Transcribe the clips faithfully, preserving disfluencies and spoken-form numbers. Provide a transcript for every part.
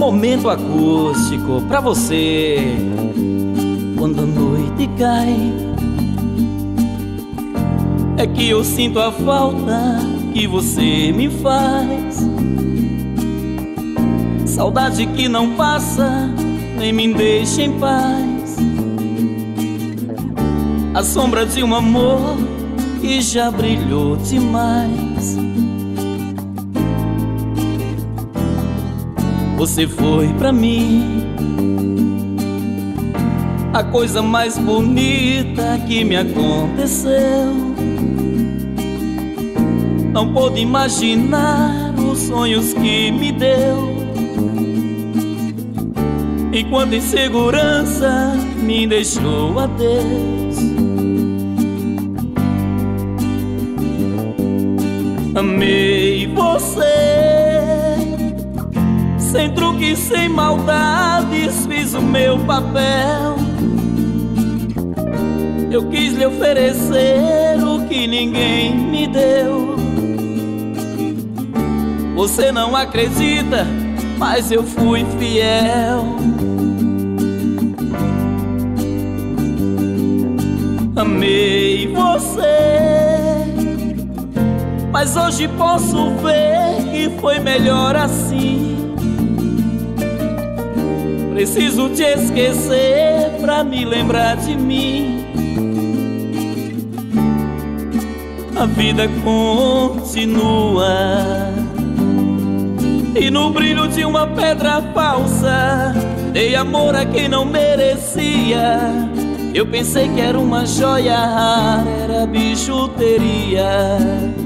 momento acústico pra você. Quando a noite cai, é que eu sinto a falta que você me faz. Saudade que não passa, nem me deixa em paz. A sombra de um amor que já brilhou demais. Você foi pra mim a coisa mais bonita que me aconteceu. Não pude imaginar os sonhos que me deu. Enquanto insegurança me deixou a Deus. Amei você, sem truque, sem maldades, fiz o meu papel. Eu quis lhe oferecer o que ninguém me deu. Você não acredita, mas eu fui fiel. Amei você, mas hoje posso ver que foi melhor assim. Preciso te esquecer pra me lembrar de mim. A vida continua, e no brilho de uma pedra falsa dei amor a quem não merecia. Eu pensei que era uma joia rara, era bijuteria.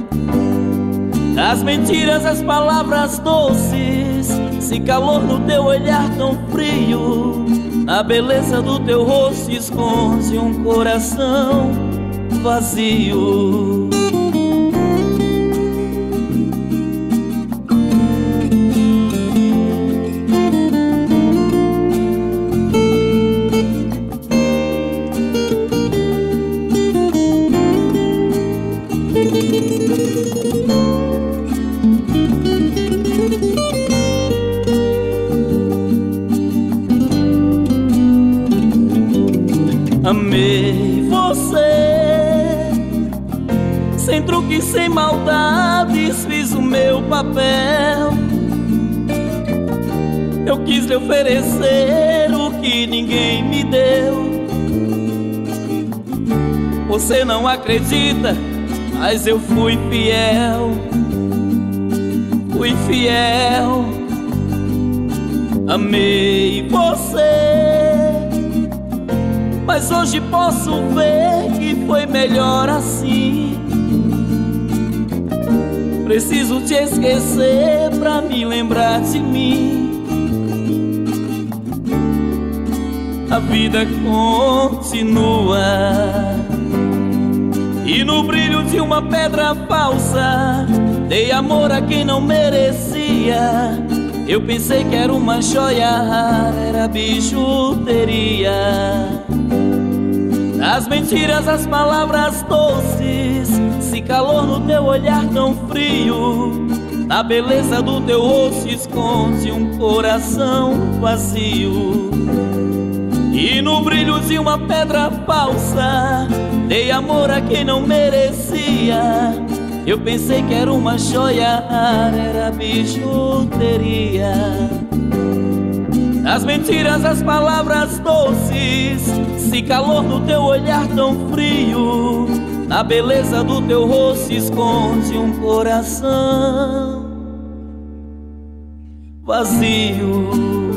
As mentiras, as palavras doces, se calor no teu olhar tão frio. Na beleza do teu rosto esconde um coração vazio. Amei você, sem truque, sem maldades, fiz o meu papel. Eu quis lhe oferecer o que ninguém me deu. Você não acredita, mas eu fui fiel. Fui fiel. Amei você, mas hoje posso ver que foi melhor assim. Preciso te esquecer pra me lembrar de mim. A vida continua, e no brilho de uma pedra falsa dei amor a quem não merecia. Eu pensei que era uma joia rara, era bijuteria. As mentiras, as palavras doces, se calor no teu olhar tão frio. Na beleza do teu rosto esconde um coração vazio. E no brilho de uma pedra falsa dei amor a quem não merecia. Eu pensei que era uma joia rara, era bijuteria. As mentiras, as palavras doces, se calor no teu olhar tão frio. Na beleza do teu rosto esconde um coração vazio.